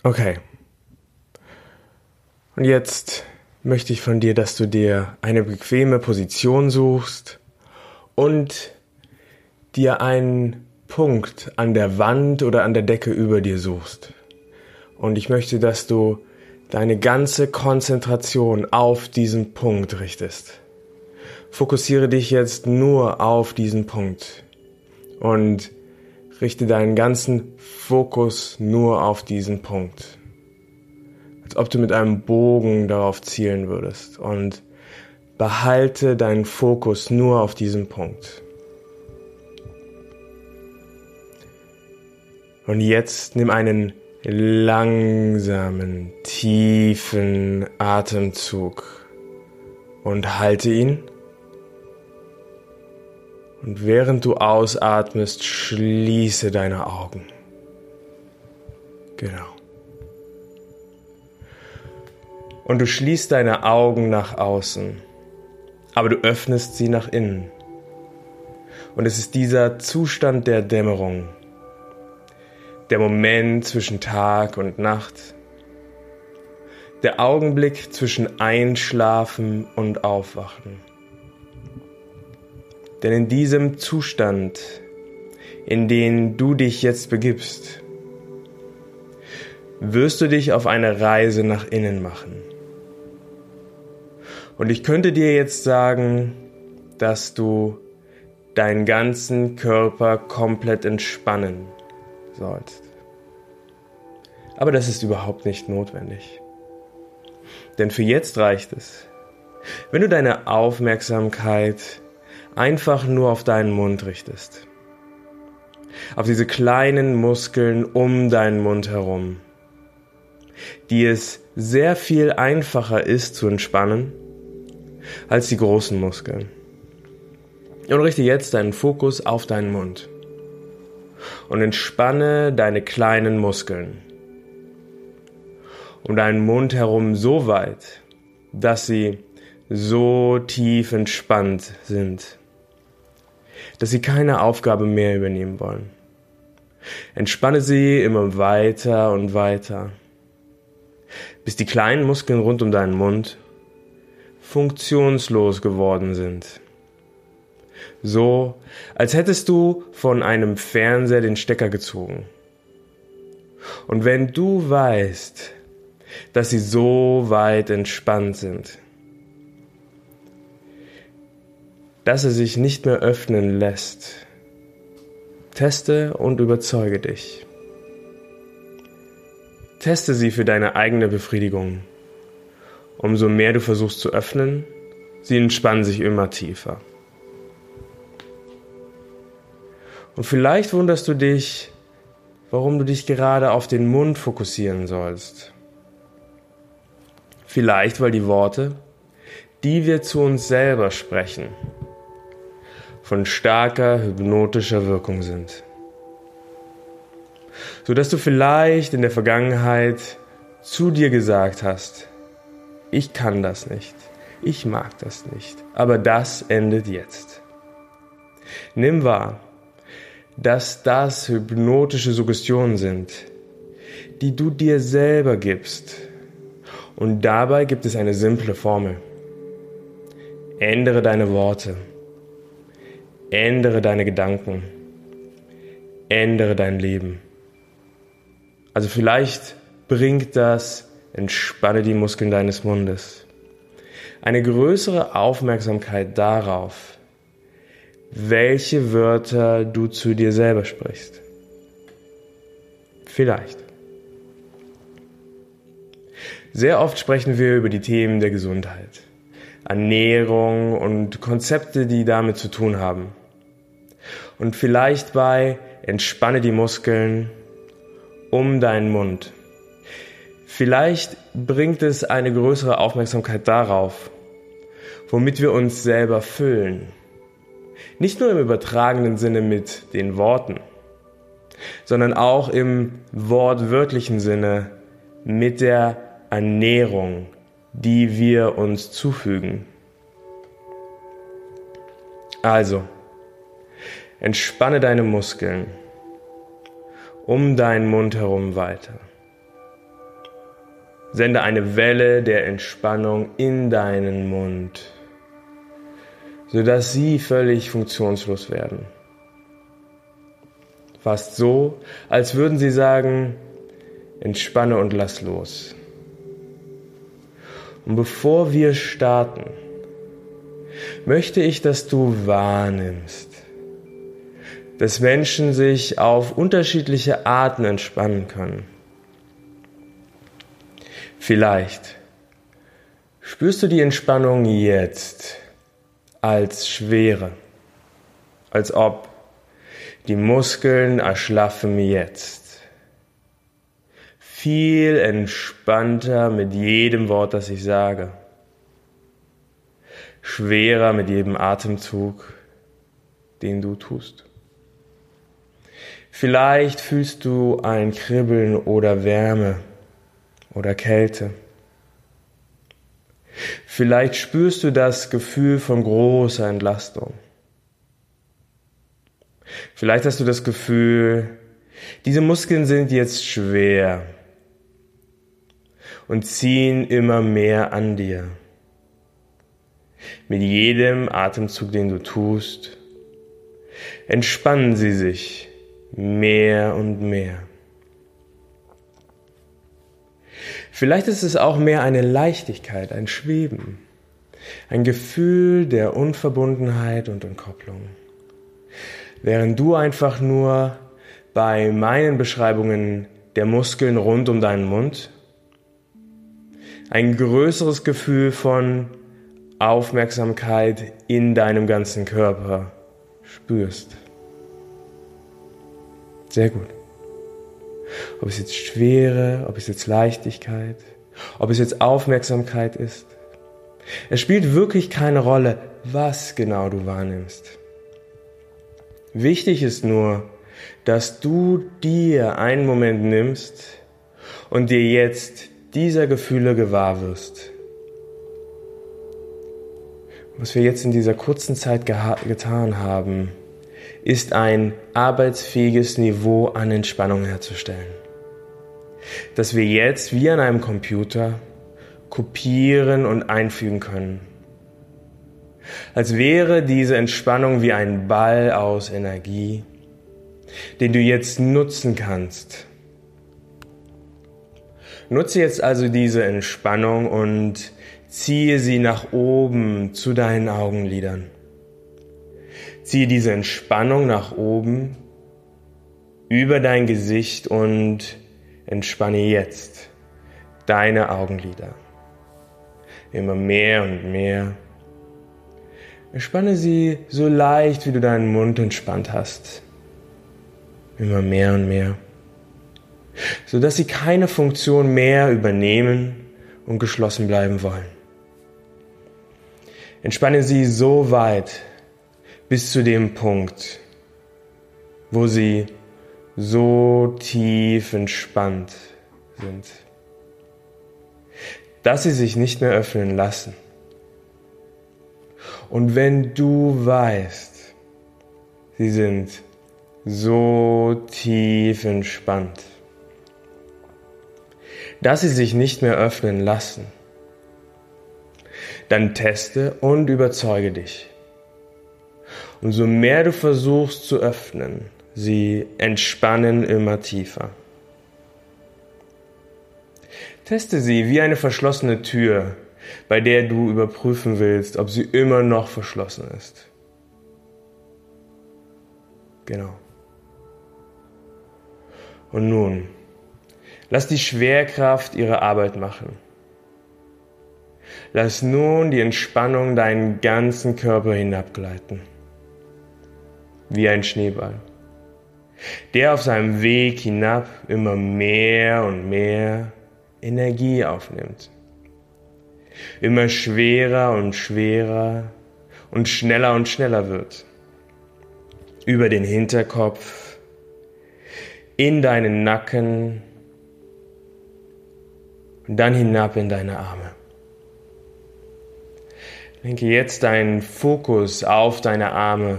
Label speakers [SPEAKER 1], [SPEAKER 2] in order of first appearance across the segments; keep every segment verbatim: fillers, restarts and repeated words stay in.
[SPEAKER 1] Okay. Und jetzt möchte ich von dir, dass du dir eine bequeme Position suchst und dir einen Punkt an der Wand oder an der Decke über dir suchst. Und ich möchte, dass du deine ganze Konzentration auf diesen Punkt richtest. Fokussiere dich jetzt nur auf diesen Punkt und richte deinen ganzen Fokus nur auf diesen Punkt. Als ob du mit einem Bogen darauf zielen würdest, und behalte deinen Fokus nur auf diesen Punkt. Und jetzt nimm einen langsamen, tiefen Atemzug und halte ihn. Und während du ausatmest, schließe deine Augen. Genau. Und du schließt deine Augen nach außen, aber du öffnest sie nach innen. Und es ist dieser Zustand der Dämmerung, der Moment zwischen Tag und Nacht, der Augenblick zwischen Einschlafen und Aufwachen. Denn in diesem Zustand, in den du dich jetzt begibst, wirst du dich auf eine Reise nach innen machen. Und ich könnte dir jetzt sagen, dass du deinen ganzen Körper komplett entspannen sollst. Aber das ist überhaupt nicht notwendig. Denn für jetzt reicht es, wenn du deine Aufmerksamkeit einfach nur auf deinen Mund richtest. Auf diese kleinen Muskeln um deinen Mund herum, die es sehr viel einfacher ist zu entspannen als die großen Muskeln. Und richte jetzt deinen Fokus auf deinen Mund und entspanne deine kleinen Muskeln um deinen Mund herum so weit, dass sie so tief entspannt sind, dass sie keine Aufgabe mehr übernehmen wollen. Entspanne sie immer weiter und weiter, bis die kleinen Muskeln rund um deinen Mund funktionslos geworden sind. So, als hättest du von einem Fernseher den Stecker gezogen. Und wenn du weißt, dass sie so weit entspannt sind, dass er sich nicht mehr öffnen lässt, teste und überzeuge dich. Teste sie für deine eigene Befriedigung. Umso mehr du versuchst zu öffnen, sie entspannen sich immer tiefer. Und vielleicht wunderst du dich, warum du dich gerade auf den Mund fokussieren sollst. Vielleicht, weil die Worte, die wir zu uns selber sprechen, von starker hypnotischer Wirkung sind. Sodass du vielleicht in der Vergangenheit zu dir gesagt hast, ich kann das nicht, ich mag das nicht, aber das endet jetzt. Nimm wahr, dass das hypnotische Suggestionen sind, die du dir selber gibst. Und dabei gibt es eine simple Formel. Ändere deine Worte. Ändere deine Gedanken. Ändere dein Leben. Also vielleicht bringt das, entspanne die Muskeln deines Mundes, eine größere Aufmerksamkeit darauf, welche Wörter du zu dir selber sprichst. Vielleicht. Sehr oft sprechen wir über die Themen der Gesundheit, Ernährung und Konzepte, die damit zu tun haben. Und vielleicht bei entspanne die Muskeln um deinen Mund. Vielleicht bringt es eine größere Aufmerksamkeit darauf, womit wir uns selber füllen. Nicht nur im übertragenen Sinne mit den Worten, sondern auch im wortwörtlichen Sinne mit der Ernährung, die wir uns zufügen. Also, entspanne deine Muskeln um deinen Mund herum weiter. Sende eine Welle der Entspannung in deinen Mund, sodass sie völlig funktionslos werden. Fast so, als würden sie sagen, entspanne und lass los. Und bevor wir starten, möchte ich, dass du wahrnimmst, dass Menschen sich auf unterschiedliche Arten entspannen können. Vielleicht spürst du die Entspannung jetzt als Schwere, als ob die Muskeln erschlaffen jetzt. Viel entspannter mit jedem Wort, das ich sage. Schwerer mit jedem Atemzug, den du tust. Vielleicht fühlst du ein Kribbeln oder Wärme oder Kälte. Vielleicht spürst du das Gefühl von großer Entlastung. Vielleicht hast du das Gefühl, diese Muskeln sind jetzt schwer und ziehen immer mehr an dir. Mit jedem Atemzug, den du tust, entspannen sie sich mehr und mehr. Vielleicht ist es auch mehr eine Leichtigkeit, ein Schweben, ein Gefühl der Unverbundenheit und Entkopplung. Während du einfach nur bei meinen Beschreibungen der Muskeln rund um deinen Mund ein größeres Gefühl von Aufmerksamkeit in deinem ganzen Körper spürst. Sehr gut. Ob es jetzt Schwere, ob es jetzt Leichtigkeit, ob es jetzt Aufmerksamkeit ist. Es spielt wirklich keine Rolle, was genau du wahrnimmst. Wichtig ist nur, dass du dir einen Moment nimmst und dir jetzt dieser Gefühle gewahr wirst. Was wir jetzt in dieser kurzen Zeit geha- getan haben, ist ein arbeitsfähiges Niveau an Entspannung herzustellen. Dass wir jetzt wie an einem Computer kopieren und einfügen können. Als wäre diese Entspannung wie ein Ball aus Energie, den du jetzt nutzen kannst. Nutze jetzt also diese Entspannung und ziehe sie nach oben zu deinen Augenlidern. Ziehe diese Entspannung nach oben über dein Gesicht und entspanne jetzt deine Augenlider. Immer mehr und mehr. Entspanne sie so leicht, wie du deinen Mund entspannt hast. Immer mehr und mehr. Sodass sie keine Funktion mehr übernehmen und geschlossen bleiben wollen. Entspanne sie so weit bis zu dem Punkt, wo sie so tief entspannt sind, dass sie sich nicht mehr öffnen lassen. Und wenn du weißt, sie sind so tief entspannt, dass sie sich nicht mehr öffnen lassen, dann teste und überzeuge dich. Umso mehr du versuchst zu öffnen, sie entspannen immer tiefer. Teste sie wie eine verschlossene Tür, bei der du überprüfen willst, ob sie immer noch verschlossen ist. Genau. Und nun, lass die Schwerkraft ihre Arbeit machen. Lass nun die Entspannung deinen ganzen Körper hinabgleiten. Wie ein Schneeball, der auf seinem Weg hinab immer mehr und mehr Energie aufnimmt. Immer schwerer und schwerer und schneller und schneller wird. Über den Hinterkopf, in deinen Nacken und dann hinab in deine Arme. Lenke jetzt deinen Fokus auf deine Arme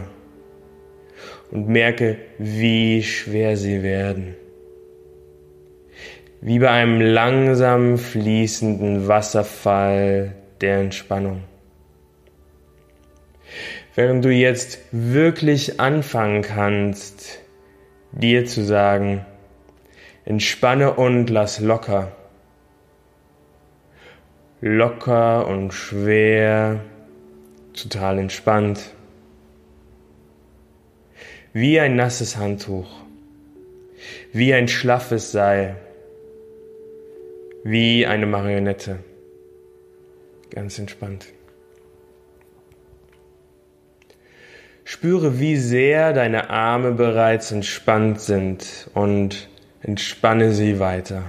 [SPEAKER 1] und merke, wie schwer sie werden. wie bei einem langsam fließenden Wasserfall der Entspannung. Während du jetzt wirklich anfangen kannst, dir zu sagen, entspanne und lass locker. Locker und schwer, total entspannt. Wie ein nasses Handtuch, wie ein schlaffes Seil, wie eine Marionette. Ganz entspannt. Spüre, wie sehr deine Arme bereits entspannt sind und entspanne sie weiter.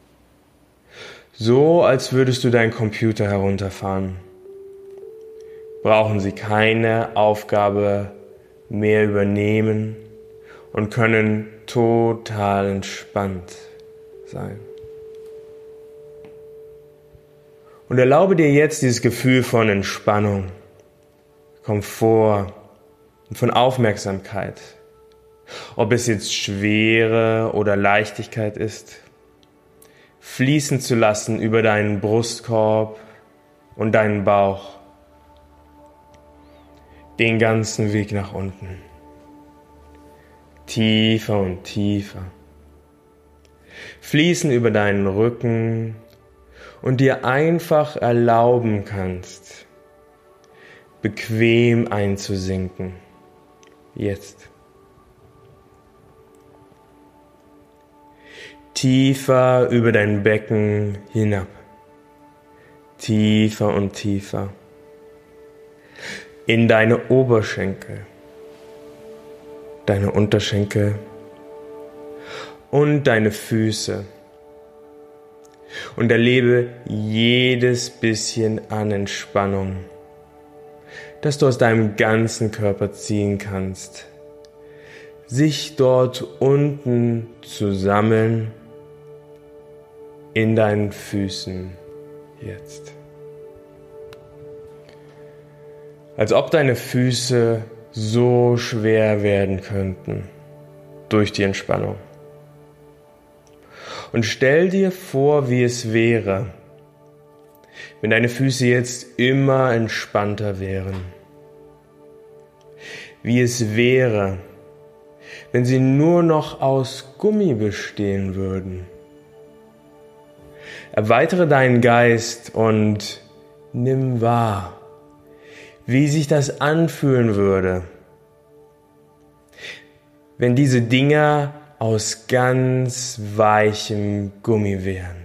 [SPEAKER 1] So, als würdest du deinen Computer herunterfahren. Brauchen sie keine Aufgabe mehr übernehmen und können total entspannt sein. Und erlaube dir jetzt dieses Gefühl von Entspannung, Komfort und von Aufmerksamkeit, ob es jetzt Schwere oder Leichtigkeit ist, fließen zu lassen über deinen Brustkorb und deinen Bauch, den ganzen Weg nach unten, tiefer und tiefer, fließen über deinen Rücken und dir einfach erlauben kannst, bequem einzusinken. Jetzt. Tiefer über dein Becken hinab. Tiefer und tiefer. In deine Oberschenkel, deine Unterschenkel und deine Füße. Und erlebe jedes bisschen an Entspannung, das du aus deinem ganzen Körper ziehen kannst, sich dort unten zu sammeln in deinen Füßen jetzt. Als ob deine Füße so schwer werden könnten durch die Entspannung. Und stell dir vor, wie es wäre, wenn deine Füße jetzt immer entspannter wären. Wie es wäre, wenn sie nur noch aus Gummi bestehen würden. Erweitere deinen Geist und nimm wahr, wie sich das anfühlen würde, wenn diese Dinger aus ganz weichem Gummi wären.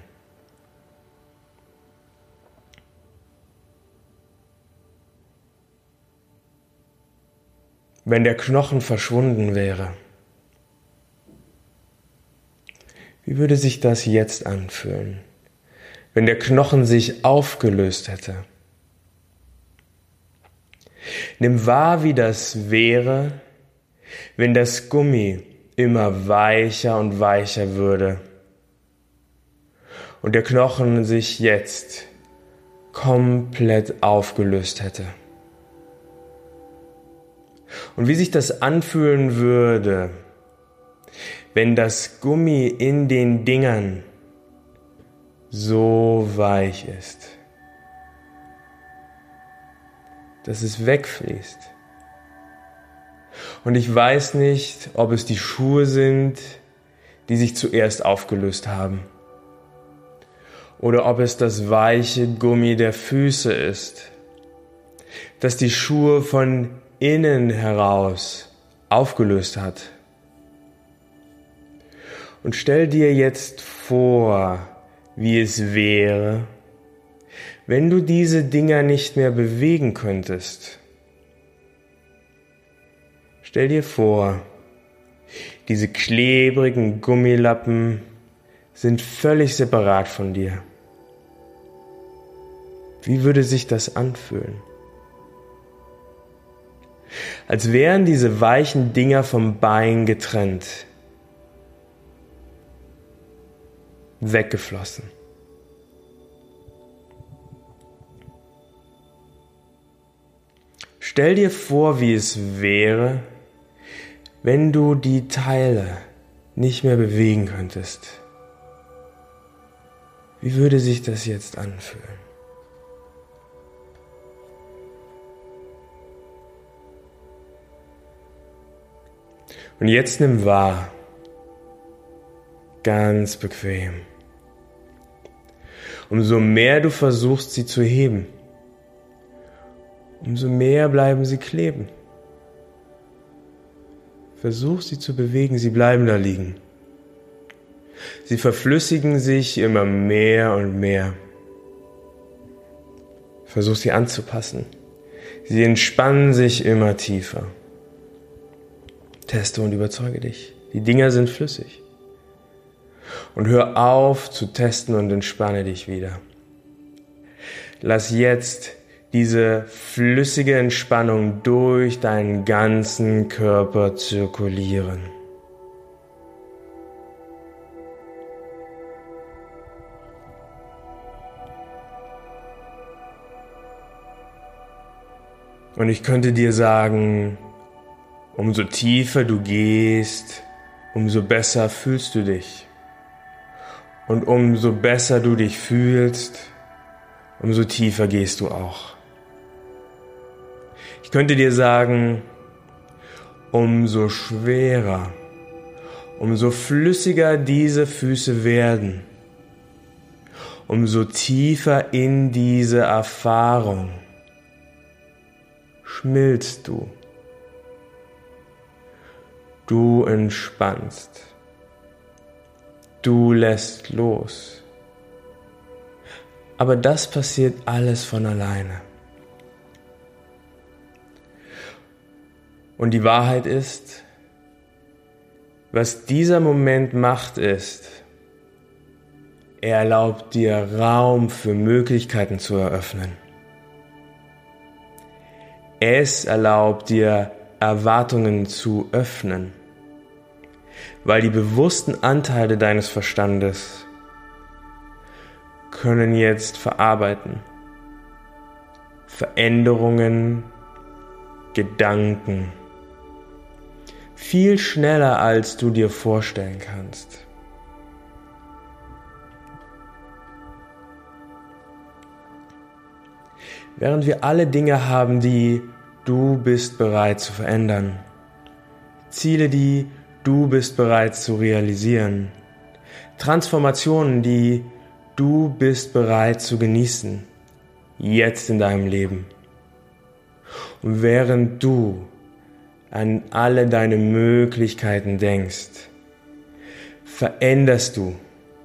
[SPEAKER 1] Wenn der Knochen verschwunden wäre, wie würde sich das jetzt anfühlen, wenn der Knochen sich aufgelöst hätte? Nimm wahr, wie das wäre, wenn das Gummi immer weicher und weicher würde und der Knochen sich jetzt komplett aufgelöst hätte. Und wie sich das anfühlen würde, wenn das Gummi in den Dingern so weich ist, dass es wegfließt. Und ich weiß nicht, ob es die Schuhe sind, die sich zuerst aufgelöst haben, oder ob es das weiche Gummi der Füße ist, das die Schuhe von innen heraus aufgelöst hat. Und stell dir jetzt vor, wie es wäre, wenn du diese Dinger nicht mehr bewegen könntest. Stell dir vor, diese klebrigen Gummilappen sind völlig separat von dir. Wie würde sich das anfühlen? Als wären diese weichen Dinger vom Bein getrennt, weggeflossen. Stell dir vor, wie es wäre, wenn du die Teile nicht mehr bewegen könntest. Wie würde sich das jetzt anfühlen? Und jetzt nimm wahr, ganz bequem. Umso mehr du versuchst, sie zu heben, umso mehr bleiben sie kleben. Versuch sie zu bewegen, sie bleiben da liegen. Sie verflüssigen sich immer mehr und mehr. Versuch sie anzupassen. Sie entspannen sich immer tiefer. Teste und überzeuge dich. Die Dinger sind flüssig. Und hör auf zu testen und entspanne dich wieder. Lass jetzt diese flüssige Entspannung durch deinen ganzen Körper zirkulieren. Und ich könnte dir sagen, umso tiefer du gehst, umso besser fühlst du dich. Und umso besser du dich fühlst, umso tiefer gehst du auch. Ich könnte dir sagen, umso schwerer, umso flüssiger diese Füße werden, umso tiefer in diese Erfahrung schmilzt du. Du entspannst. Du lässt los. Aber das passiert alles von alleine. Und die Wahrheit ist, was dieser Moment macht, ist, er erlaubt dir Raum für Möglichkeiten zu eröffnen. Es erlaubt dir Erwartungen zu öffnen, weil die bewussten Anteile deines Verstandes können jetzt verarbeiten. Veränderungen, Gedanken, viel schneller als du dir vorstellen kannst. Während wir alle Dinge haben, die du bist bereit zu verändern, Ziele, die du bist bereit zu realisieren, Transformationen, die du bist bereit zu genießen, jetzt in deinem Leben. Und während du an alle deine Möglichkeiten denkst, veränderst du,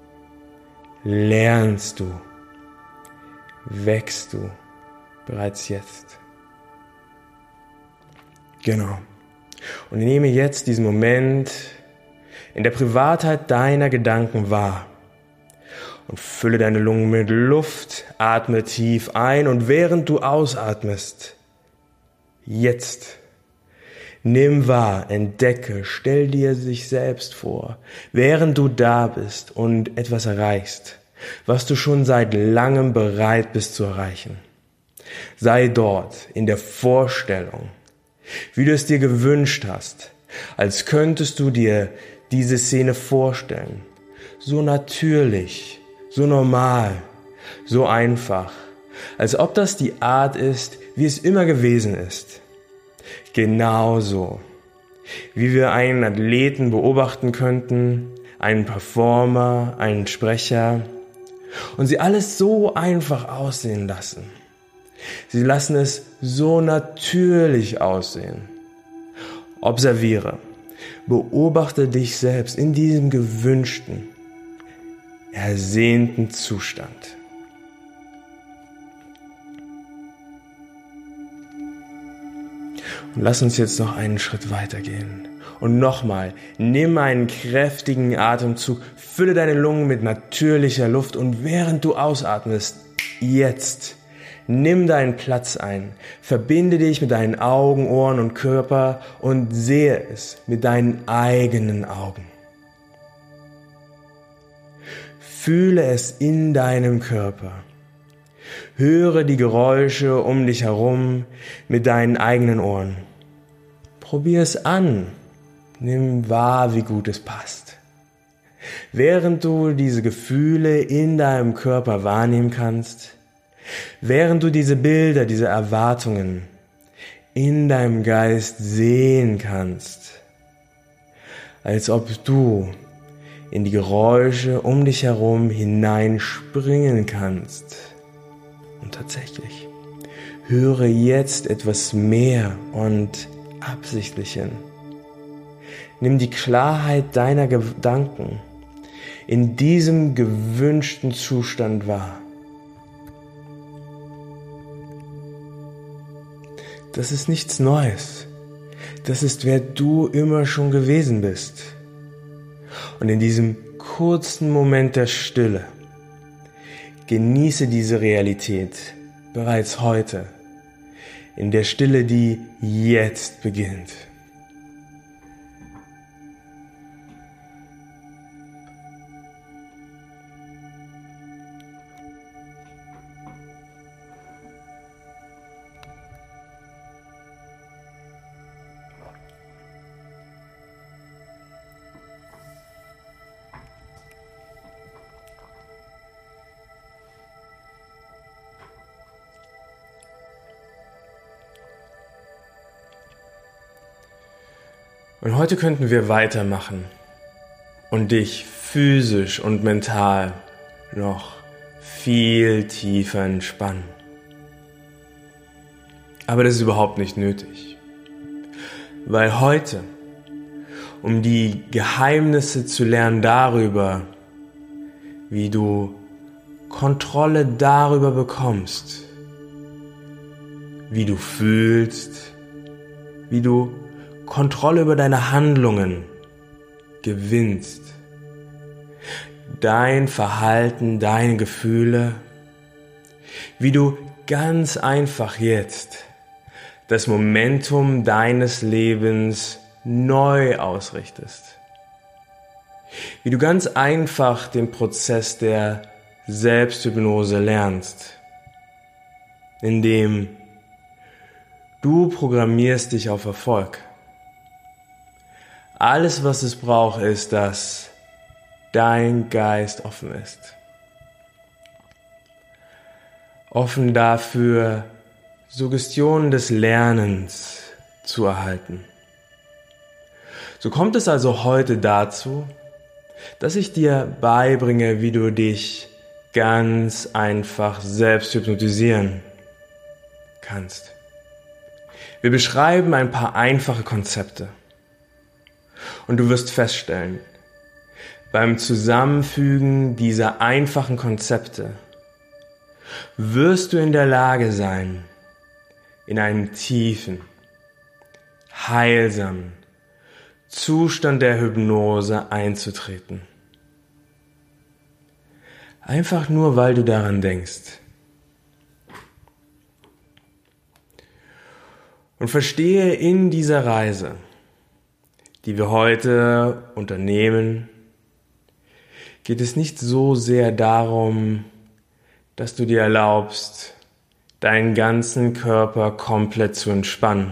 [SPEAKER 1] lernst du, wächst du bereits jetzt. Genau. Und nehme jetzt diesen Moment in der Privatheit deiner Gedanken wahr und fülle deine Lungen mit Luft, atme tief ein und während du ausatmest, jetzt, nimm wahr, entdecke, stell dir sich selbst vor, während du da bist und etwas erreichst, was du schon seit langem bereit bist zu erreichen. Sei dort in der Vorstellung, wie du es dir gewünscht hast, als könntest du dir diese Szene vorstellen. So natürlich, so normal, so einfach, als ob das die Art ist, wie es immer gewesen ist. Genauso, wie wir einen Athleten beobachten könnten, einen Performer, einen Sprecher, und sie alles so einfach aussehen lassen. Sie lassen es so natürlich aussehen. Observiere, beobachte dich selbst in diesem gewünschten, ersehnten Zustand. Und lass uns jetzt noch einen Schritt weitergehen. Und nochmal, nimm einen kräftigen Atemzug, fülle deine Lungen mit natürlicher Luft und während du ausatmest, jetzt, nimm deinen Platz ein, verbinde dich mit deinen Augen, Ohren und Körper und sehe es mit deinen eigenen Augen. Fühle es in deinem Körper. Höre die Geräusche um dich herum mit deinen eigenen Ohren. Probier es an. Nimm wahr, wie gut es passt. während du diese Gefühle in deinem Körper wahrnehmen kannst, während du diese Bilder, diese Erwartungen in deinem Geist sehen kannst, als ob du in die Geräusche um dich herum hineinspringen kannst. Und tatsächlich, höre jetzt etwas mehr und absichtlich hin. Nimm die Klarheit deiner Gedanken in diesem gewünschten Zustand wahr. Das ist nichts Neues. Das ist, wer du immer schon gewesen bist. Und in diesem kurzen Moment der Stille genieße diese Realität bereits heute, in der Stille, die jetzt beginnt. Und heute könnten wir weitermachen und dich physisch und mental noch viel tiefer entspannen. Aber das ist überhaupt nicht nötig, weil heute, um die Geheimnisse zu lernen darüber, wie du Kontrolle darüber bekommst, wie du fühlst, wie du Kontrolle über deine Handlungen gewinnst, dein Verhalten, deine Gefühle, wie du ganz einfach jetzt das Momentum deines Lebens neu ausrichtest, wie du ganz einfach den Prozess der Selbsthypnose lernst, indem du programmierst dich auf Erfolg. Alles, was es braucht, ist, dass dein Geist offen ist. Offen dafür, Suggestionen des Lernens zu erhalten. So kommt es also heute dazu, dass ich dir beibringe, wie du dich ganz einfach selbst hypnotisieren kannst. Wir beschreiben ein paar einfache Konzepte. Und du wirst feststellen, beim Zusammenfügen dieser einfachen Konzepte wirst du in der Lage sein, in einen tiefen, heilsamen Zustand der Hypnose einzutreten. Einfach nur, weil du daran denkst. Und verstehe in dieser Reise, die wir heute unternehmen, geht es nicht so sehr darum, dass du dir erlaubst, deinen ganzen Körper komplett zu entspannen.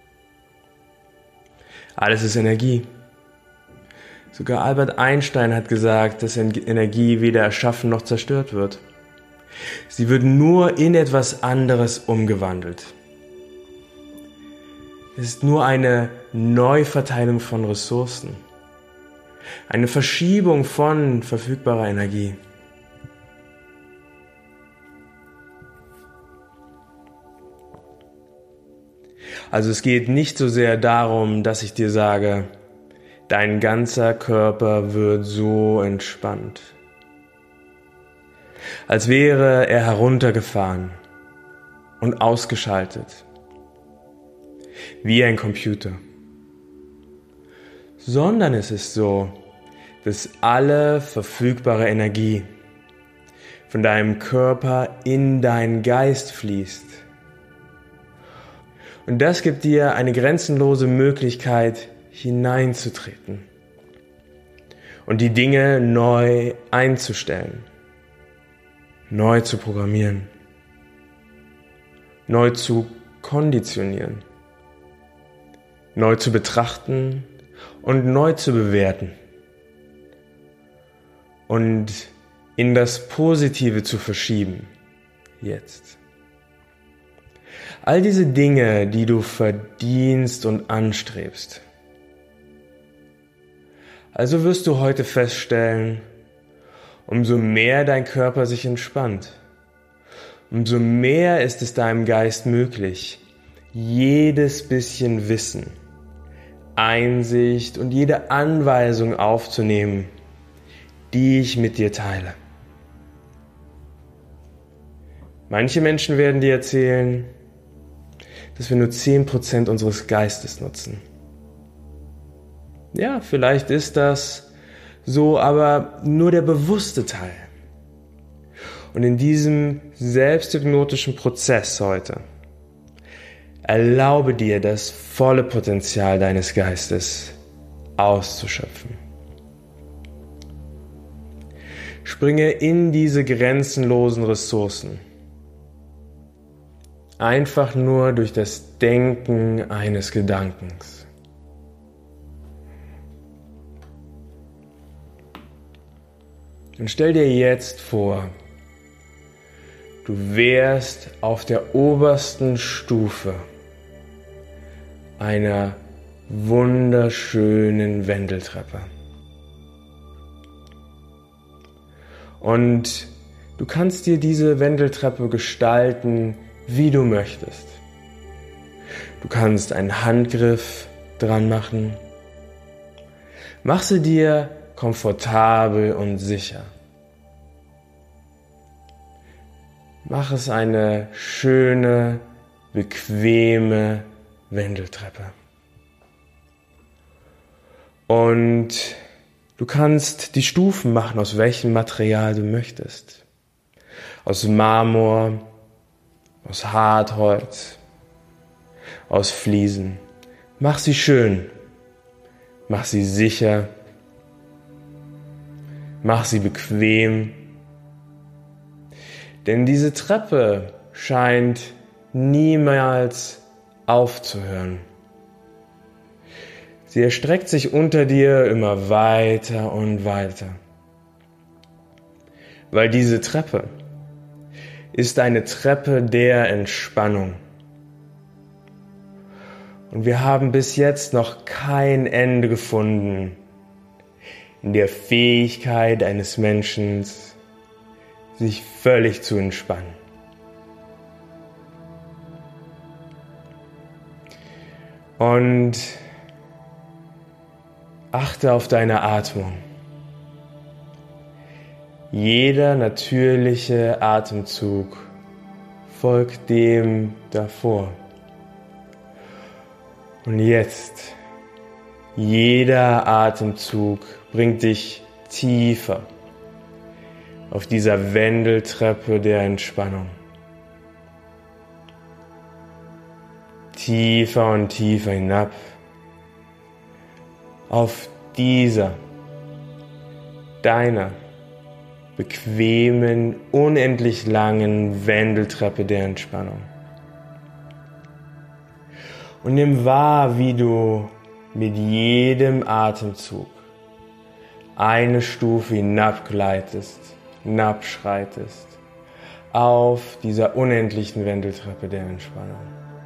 [SPEAKER 1] Alles ist Energie. Sogar Albert Einstein hat gesagt, dass Energie weder erschaffen noch zerstört wird. Sie wird nur in etwas anderes umgewandelt. Es ist nur eine Neuverteilung von Ressourcen, eine Verschiebung von verfügbarer Energie. Also es geht nicht so sehr darum, dass ich dir sage, dein ganzer Körper wird so entspannt, als wäre er heruntergefahren und ausgeschaltet, wie ein Computer. Sondern es ist so, dass alle verfügbare Energie von deinem Körper in deinen Geist fließt. Und das gibt dir eine grenzenlose Möglichkeit, hineinzutreten und die Dinge neu einzustellen, neu zu programmieren, neu zu konditionieren, neu zu betrachten und neu zu bewerten. und in das Positive zu verschieben. Jetzt. All diese Dinge, die du verdienst und anstrebst. Also wirst du heute feststellen, umso mehr dein Körper sich entspannt, umso mehr ist es deinem Geist möglich, jedes bisschen Wissen, Einsicht und jede Anweisung aufzunehmen, die ich mit dir teile. Manche Menschen werden dir erzählen, dass wir nur zehn Prozent unseres Geistes nutzen. Ja, vielleicht ist das so, aber nur der bewusste Teil. Und in diesem selbsthypnotischen Prozess heute erlaube dir, das volle Potenzial deines Geistes auszuschöpfen. Springe in diese grenzenlosen Ressourcen. Einfach nur durch das Denken eines Gedankens. Und stell dir jetzt vor, du wärst auf der obersten Stufe einer wunderschönen Wendeltreppe. Und du kannst dir diese Wendeltreppe gestalten, wie du möchtest. Du kannst einen Handgriff dran machen. Mach sie dir komfortabel und sicher. Mach es eine schöne, bequeme Wendeltreppe. Und du kannst die Stufen machen, aus welchem Material du möchtest. Aus Marmor, aus Hartholz, aus Fliesen. Mach sie schön, mach sie sicher, mach sie bequem. Denn diese Treppe scheint niemals aufzuhören. Sie erstreckt sich unter dir immer weiter und weiter. Weil diese Treppe ist eine Treppe der Entspannung. Und wir haben bis jetzt noch kein Ende gefunden in der Fähigkeit eines Menschen, sich völlig zu entspannen. Und achte auf deine Atmung. Jeder natürliche Atemzug folgt dem davor. Und jetzt, jeder Atemzug bringt dich tiefer auf dieser Wendeltreppe der Entspannung. Tiefer und tiefer hinab auf dieser, deiner bequemen, unendlich langen Wendeltreppe der Entspannung. Und nimm wahr, wie du mit jedem Atemzug eine Stufe hinabgleitest, hinabschreitest auf dieser unendlichen Wendeltreppe der Entspannung.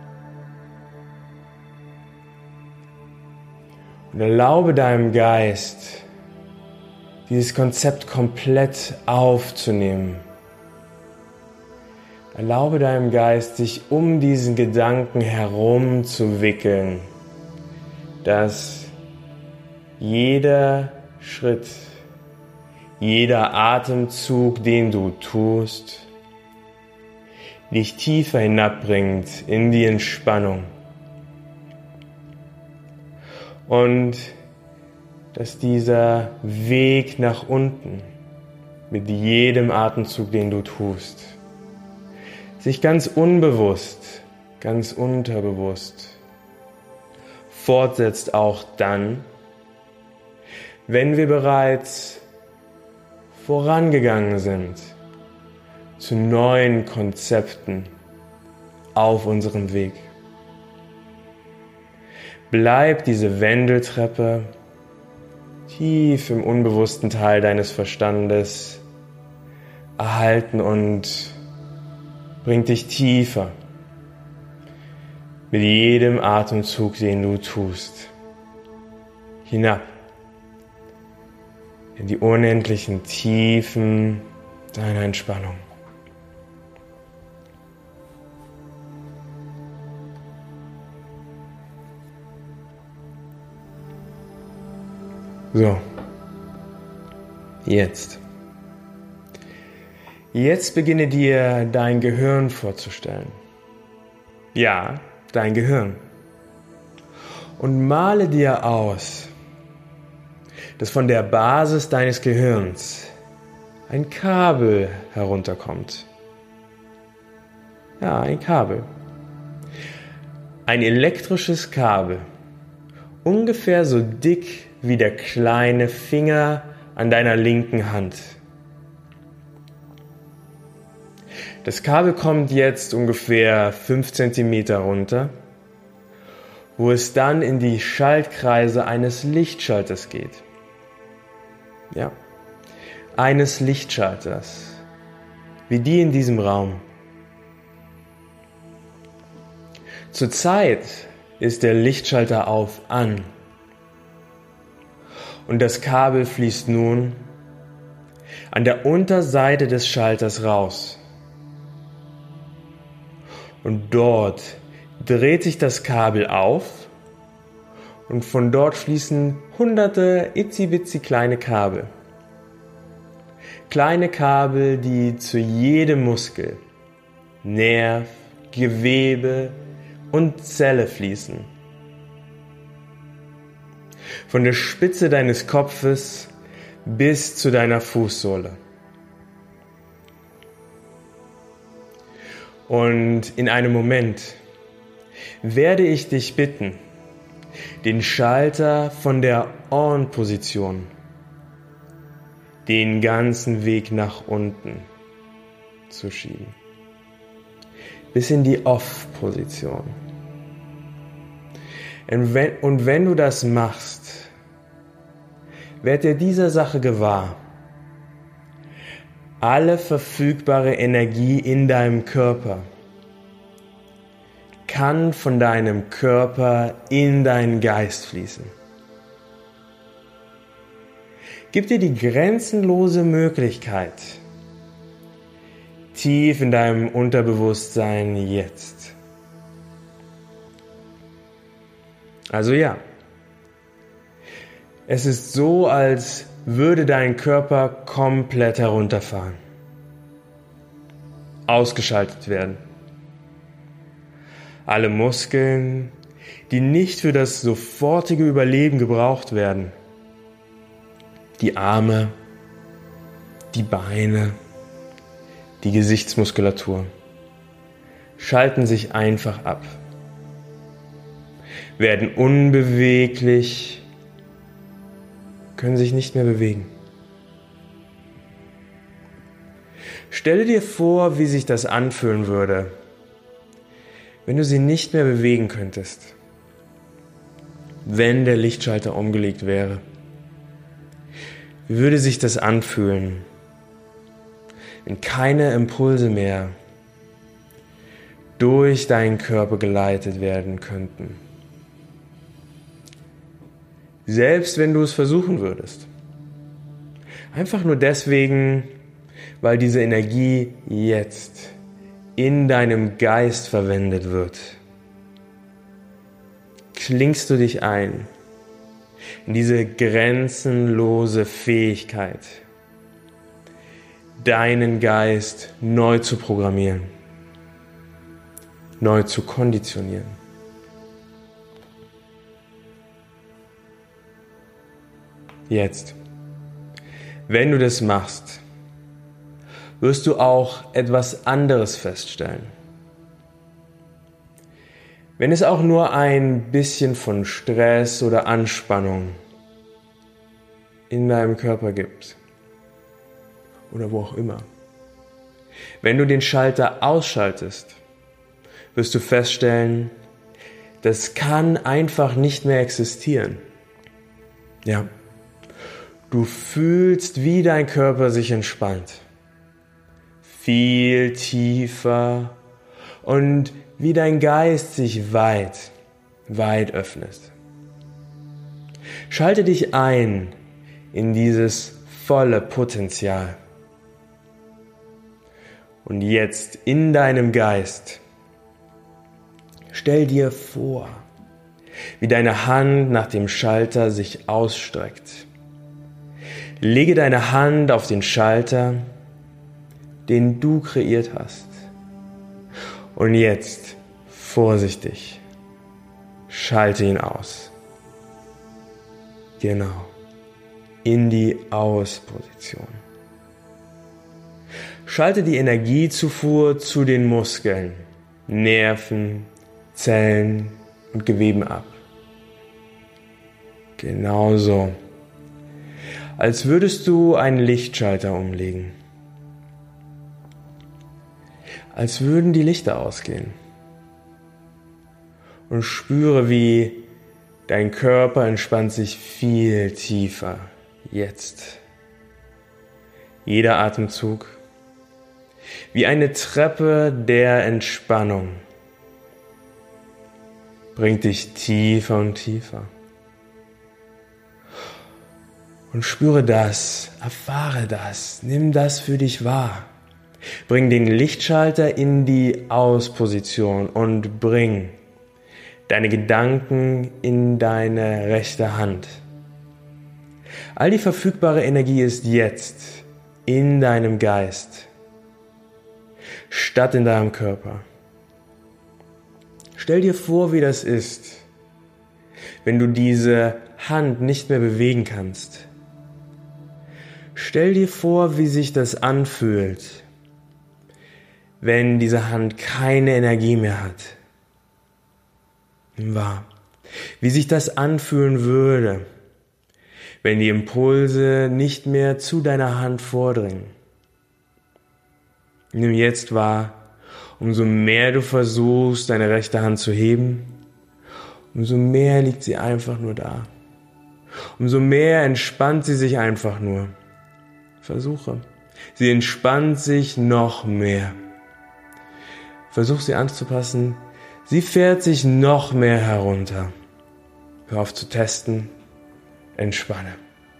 [SPEAKER 1] Und erlaube deinem Geist, dieses Konzept komplett aufzunehmen. Erlaube deinem Geist, sich um diesen Gedanken herum zu wickeln, dass jeder Schritt, jeder Atemzug, den du tust, dich tiefer hinabbringt in die Entspannung. Und dass dieser Weg nach unten mit jedem Atemzug, den du tust, sich ganz unbewusst, ganz unterbewusst fortsetzt, auch dann, wenn wir bereits vorangegangen sind zu neuen Konzepten auf unserem Weg. Bleib diese Wendeltreppe tief im unbewussten Teil deines Verstandes erhalten und bringt dich tiefer mit jedem Atemzug, den du tust, hinab in die unendlichen Tiefen deiner Entspannung. So, jetzt. Jetzt beginne dir dein Gehirn vorzustellen. Ja, dein Gehirn. Und male dir aus, dass von der Basis deines Gehirns ein Kabel herunterkommt. Ja, ein Kabel. Ein elektrisches Kabel. Ungefähr so dick wie der kleine Finger an deiner linken Hand. Das Kabel kommt jetzt ungefähr fünf Zentimeter runter, wo es dann in die Schaltkreise eines Lichtschalters geht. Ja, eines Lichtschalters, wie die in diesem Raum. Zurzeit ist der Lichtschalter auf an und das Kabel fließt nun an der Unterseite des Schalters raus. Und dort dreht sich das Kabel auf und von dort fließen hunderte itzi-bitzi kleine Kabel. Kleine Kabel, die zu jedem Muskel, Nerv, Gewebe und Zelle fließen. Von der Spitze deines Kopfes bis zu deiner Fußsohle. Und in einem Moment werde ich dich bitten, den Schalter von der On-Position den ganzen Weg nach unten zu schieben. Bis in die Off-Position. Und wenn, und wenn du das machst, werd dir dieser Sache gewahr. Alle verfügbare Energie in deinem Körper kann von deinem Körper in deinen Geist fließen. Gib dir die grenzenlose Möglichkeit, tief in deinem Unterbewusstsein jetzt. Also ja, es ist so, als würde dein Körper komplett herunterfahren, ausgeschaltet werden. Alle Muskeln, die nicht für das sofortige Überleben gebraucht werden, die Arme, die Beine, die Gesichtsmuskulatur, schalten sich einfach ab, werden unbeweglich, können sich nicht mehr bewegen. Stelle dir vor, wie sich das anfühlen würde, wenn du sie nicht mehr bewegen könntest, wenn der Lichtschalter umgelegt wäre. Wie würde sich das anfühlen, wenn keine Impulse mehr durch deinen Körper geleitet werden könnten? Selbst wenn du es versuchen würdest. Einfach nur deswegen, weil diese Energie jetzt in deinem Geist verwendet wird. Klingst du dich ein in diese grenzenlose Fähigkeit, deinen Geist neu zu programmieren, neu zu konditionieren. Jetzt, wenn du das machst, wirst du auch etwas anderes feststellen. Wenn es auch nur ein bisschen von Stress oder Anspannung in deinem Körper gibt oder wo auch immer. Wenn du den Schalter ausschaltest, wirst du feststellen, das kann einfach nicht mehr existieren. Ja. Du fühlst, wie dein Körper sich entspannt. Viel tiefer und wie dein Geist sich weit, weit öffnet. Schalte dich ein in dieses volle Potenzial. Und jetzt in deinem Geist, stell dir vor, wie deine Hand nach dem Schalter sich ausstreckt. Lege deine Hand auf den Schalter, den du kreiert hast. Und jetzt, vorsichtig, schalte ihn aus. Genau, in die Ausposition. Schalte die Energiezufuhr zu den Muskeln, Nerven, Zellen und Geweben ab. Genauso. Als würdest du einen Lichtschalter umlegen. Als würden die Lichter ausgehen. Und spüre, wie dein Körper entspannt sich viel tiefer. Jetzt. Jeder Atemzug. Wie eine Treppe der Entspannung. Bringt dich tiefer und tiefer. Und spüre das, erfahre das, nimm das für dich wahr. Bring den Lichtschalter in die Ausposition und bring deine Gedanken in deine rechte Hand. All die verfügbare Energie ist jetzt in deinem Geist, statt in deinem Körper. Stell dir vor, wie das ist, wenn du diese Hand nicht mehr bewegen kannst. Stell dir vor, wie sich das anfühlt, wenn diese Hand keine Energie mehr hat. Nimm wahr, wie sich das anfühlen würde, wenn die Impulse nicht mehr zu deiner Hand vordringen. Nimm jetzt wahr, umso mehr du versuchst, deine rechte Hand zu heben, umso mehr liegt sie einfach nur da. Umso mehr entspannt sie sich einfach nur. Versuche. Sie entspannt sich noch mehr. Versuch sie anzupassen. Sie fährt sich noch mehr herunter. Hör auf zu testen. Entspanne.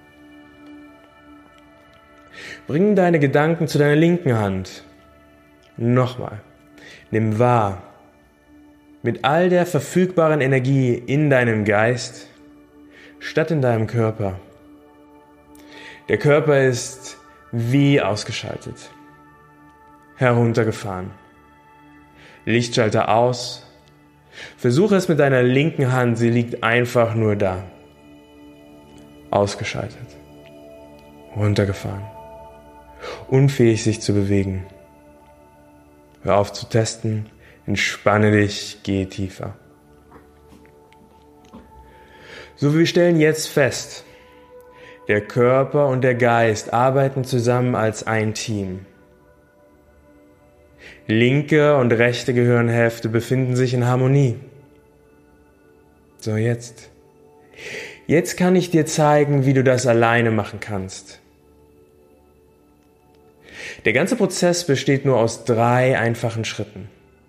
[SPEAKER 1] Bring deine Gedanken zu deiner linken Hand. Nochmal. Nimm wahr. Mit all der verfügbaren Energie in deinem Geist, statt in deinem Körper. Der Körper ist wie ausgeschaltet, heruntergefahren. Lichtschalter aus. Versuche es mit deiner linken Hand, sie liegt einfach nur da. Ausgeschaltet, runtergefahren, unfähig sich zu bewegen. Hör auf zu testen, entspanne dich, geh tiefer. So, wir stellen jetzt fest, der Körper und der Geist arbeiten zusammen als ein Team. Linke und rechte Gehirnhälfte befinden sich in Harmonie. So, jetzt. Jetzt kann ich dir zeigen, wie du das alleine machen kannst. Der ganze Prozess besteht nur aus drei einfachen Schritten.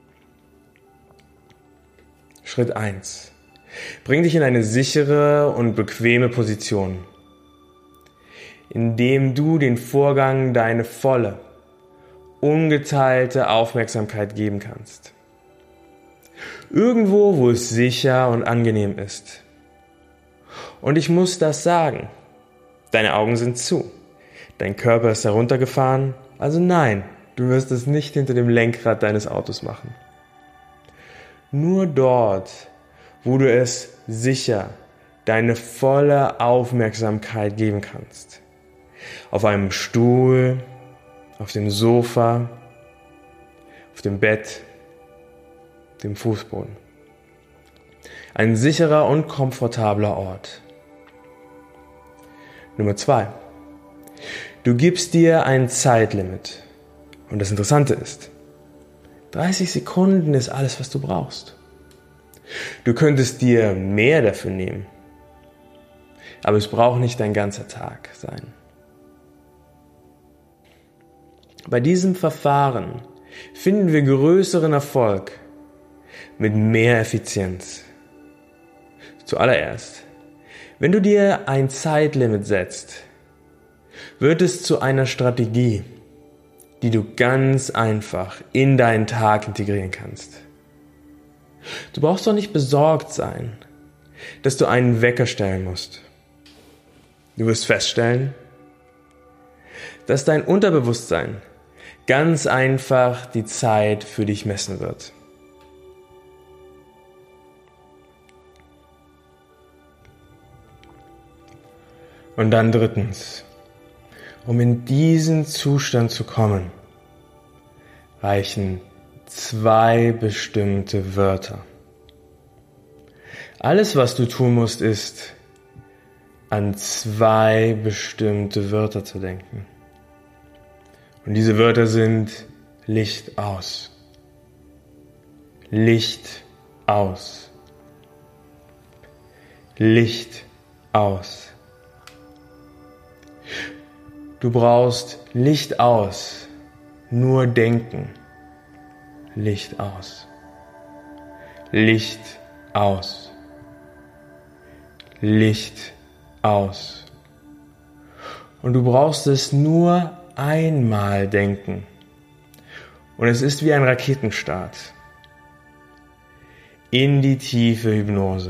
[SPEAKER 1] Schritt eins. Bring dich in eine sichere und bequeme Position, indem du den Vorgang deine volle, ungeteilte Aufmerksamkeit geben kannst. Irgendwo, wo es sicher und angenehm ist. Und ich muss das sagen, deine Augen sind zu, dein Körper ist heruntergefahren, also nein, du wirst es nicht hinter dem Lenkrad deines Autos machen. Nur dort, wo du es sicher, deine volle Aufmerksamkeit geben kannst. Auf einem Stuhl, auf dem Sofa, auf dem Bett, dem Fußboden. Ein sicherer und komfortabler Ort. Nummer zwei. Du gibst dir ein Zeitlimit. Und das Interessante ist, dreißig Sekunden ist alles, was du brauchst. Du könntest dir mehr dafür nehmen. Aber es braucht nicht dein ganzer Tag sein. Bei diesem Verfahren finden wir größeren Erfolg mit mehr Effizienz. Zuallererst, wenn du dir ein Zeitlimit setzt, wird es zu einer Strategie, die du ganz einfach in deinen Tag integrieren kannst. Du brauchst doch nicht besorgt sein, dass du einen Wecker stellen musst. Du wirst feststellen, dass dein Unterbewusstsein ganz einfach die Zeit für dich messen wird. Und dann drittens, um in diesen Zustand zu kommen, reichen zwei bestimmte Wörter. Alles, was du tun musst, ist, an zwei bestimmte Wörter zu denken. Und diese Wörter sind Licht aus. Licht aus. Licht aus. Du brauchst Licht aus. Nur denken. Licht aus. Licht aus. Licht aus. Und du brauchst es nur einmal denken. Und es ist wie ein Raketenstart in die tiefe Hypnose.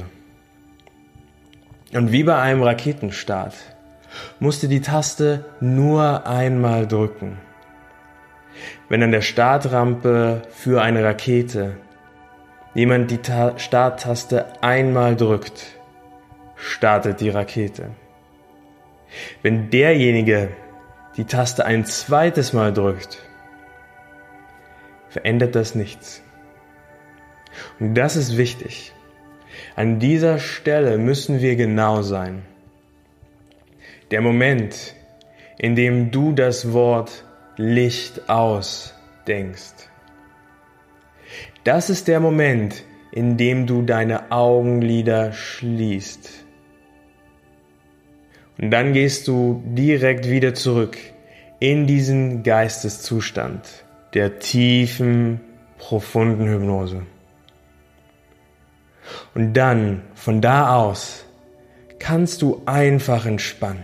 [SPEAKER 1] Und wie bei einem Raketenstart musst du die Taste nur einmal drücken. Wenn an der Startrampe für eine Rakete jemand die Ta- Starttaste einmal drückt, startet die Rakete. Wenn derjenige die Taste ein zweites Mal drückt, verändert das nichts. Und das ist wichtig. An dieser Stelle müssen wir genau sein. Der Moment, in dem du das Wort Licht aus denkst, das ist der Moment, in dem du deine Augenlider schließt. Und dann gehst du direkt wieder zurück in diesen Geisteszustand der tiefen, profunden Hypnose. Und dann, von da aus, kannst du einfach entspannen.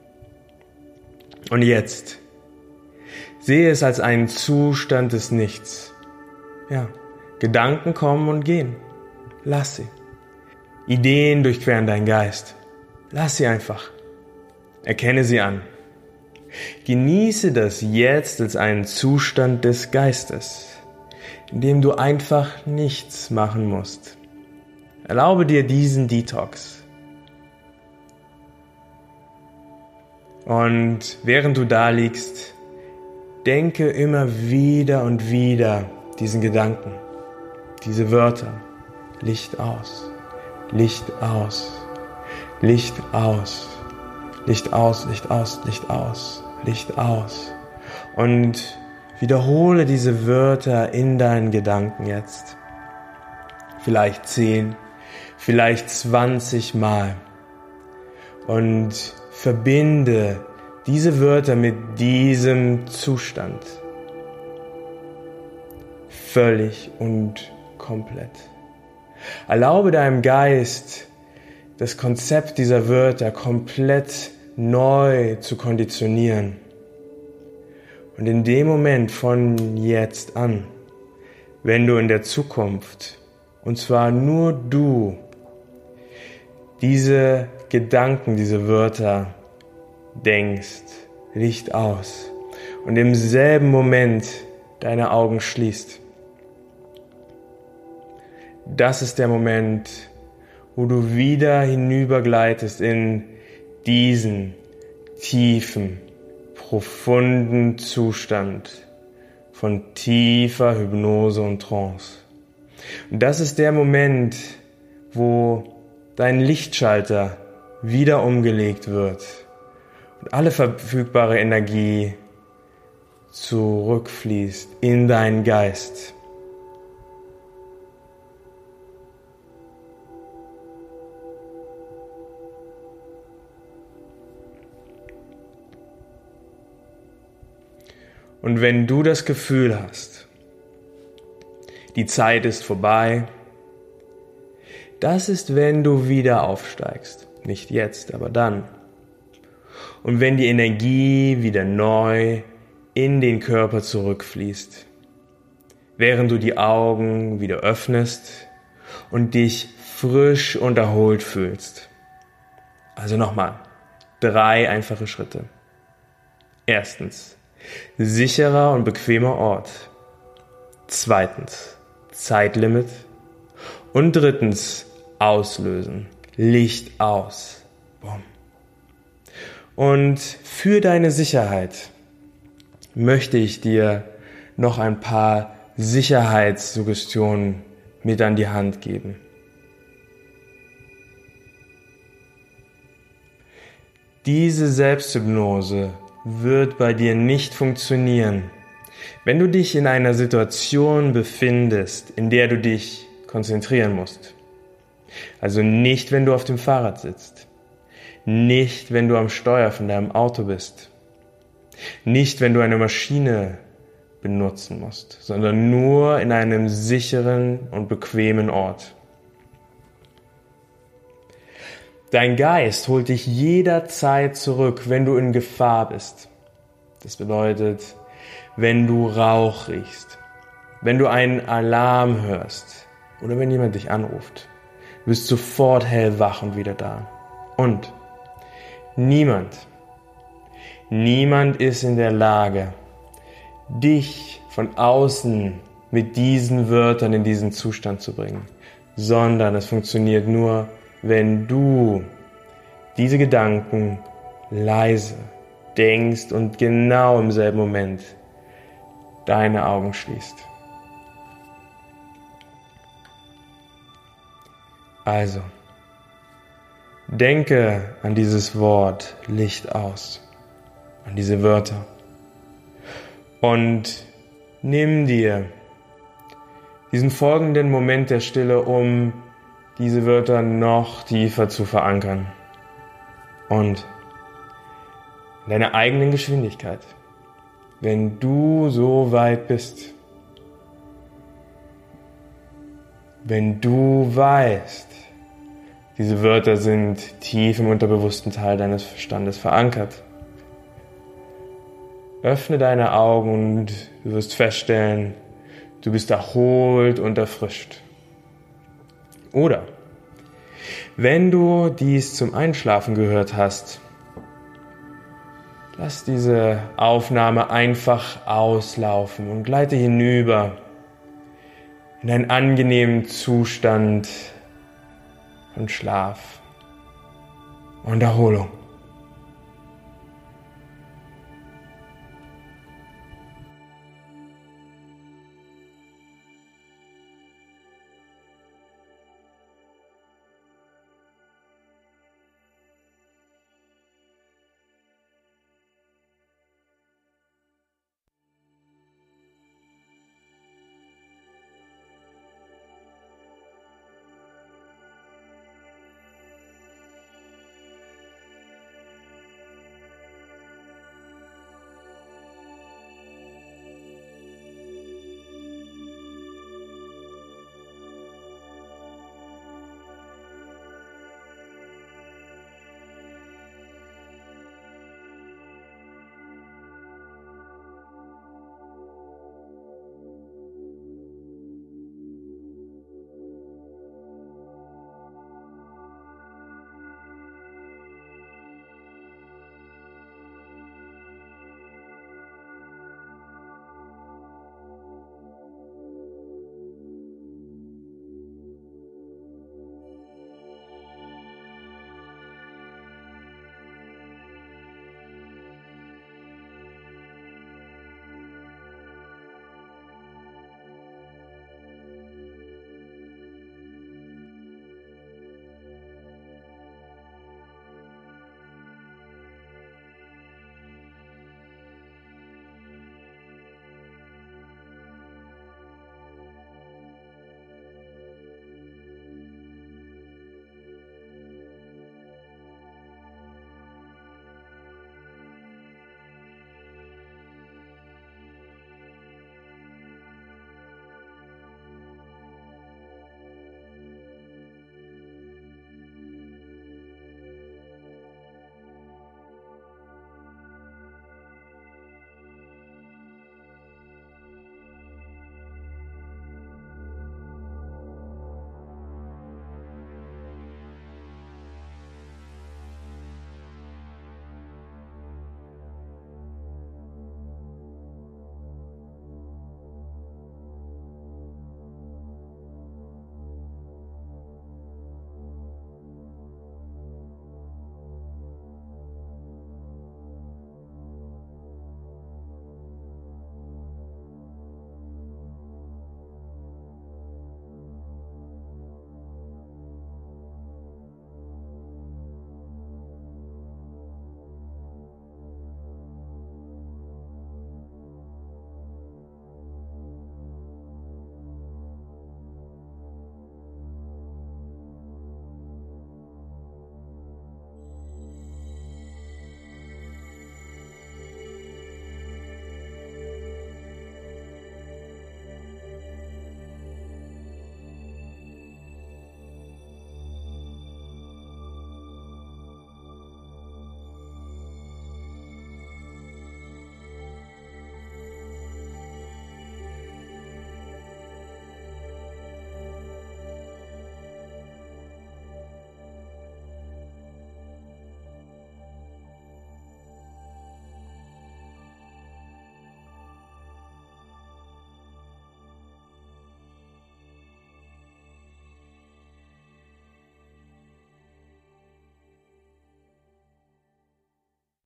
[SPEAKER 1] Und jetzt, sehe es als einen Zustand des Nichts. Ja, Gedanken kommen und gehen. Lass sie. Ideen durchqueren deinen Geist. Lass sie einfach. Erkenne sie an. Genieße das jetzt als einen Zustand des Geistes, in dem du einfach nichts machen musst. Erlaube dir diesen Detox. Und während du da liegst, denke immer wieder und wieder diesen Gedanken, diese Wörter. Licht aus, Licht aus, Licht aus, Licht aus, Licht aus, Licht aus, Licht aus. Und wiederhole diese Wörter in deinen Gedanken jetzt. Vielleicht zehn, vielleicht zwanzig Mal. Und verbinde diese Wörter mit diesem Zustand. Völlig und komplett. Erlaube deinem Geist, das Konzept dieser Wörter komplett neu zu konditionieren. Und in dem Moment von jetzt an, wenn du in der Zukunft, und zwar nur du, diese Gedanken, diese Wörter denkst, Licht aus und im selben Moment deine Augen schließt. Das ist der Moment, wo du wieder hinübergleitest in diesen tiefen, profunden Zustand von tiefer Hypnose und Trance. Und das ist der Moment, wo dein Lichtschalter wieder umgelegt wird und alle verfügbare Energie zurückfließt in deinen Geist. Und wenn du das Gefühl hast, die Zeit ist vorbei, das ist, wenn du wieder aufsteigst. Nicht jetzt, aber dann. Und wenn die Energie wieder neu in den Körper zurückfließt, während du die Augen wieder öffnest und dich frisch und erholt fühlst. Also nochmal, drei einfache Schritte. Erstens, sicherer und bequemer Ort. Zweitens, Zeitlimit. Und drittens, auslösen. Licht aus. Boom. Und für deine Sicherheit möchte ich dir noch ein paar Sicherheitssuggestionen mit an die Hand geben. Diese Selbsthypnose wird bei dir nicht funktionieren, wenn du dich in einer Situation befindest, in der du dich konzentrieren musst. Also nicht, wenn du auf dem Fahrrad sitzt, nicht, wenn du am Steuer von deinem Auto bist, nicht, wenn du eine Maschine benutzen musst, sondern nur in einem sicheren und bequemen Ort. Dein Geist holt dich jederzeit zurück, wenn du in Gefahr bist. Das bedeutet, wenn du Rauch riechst, wenn du einen Alarm hörst oder wenn jemand dich anruft. Du bist sofort hellwach und wieder da. Und niemand, niemand ist in der Lage, dich von außen mit diesen Wörtern in diesen Zustand zu bringen, sondern es funktioniert nur, wenn du diese Gedanken leise denkst und genau im selben Moment deine Augen schließt. Also, denke an dieses Wort Licht aus, an diese Wörter und nimm dir diesen folgenden Moment der Stille, um diese Wörter noch tiefer zu verankern und in deiner eigenen Geschwindigkeit, wenn du so weit bist, wenn du weißt, diese Wörter sind tief im unterbewussten Teil deines Verstandes verankert, öffne deine Augen und du wirst feststellen, du bist erholt und erfrischt. Oder, wenn du dies zum Einschlafen gehört hast, lass diese Aufnahme einfach auslaufen und gleite hinüber in einen angenehmen Zustand von Schlaf und Erholung.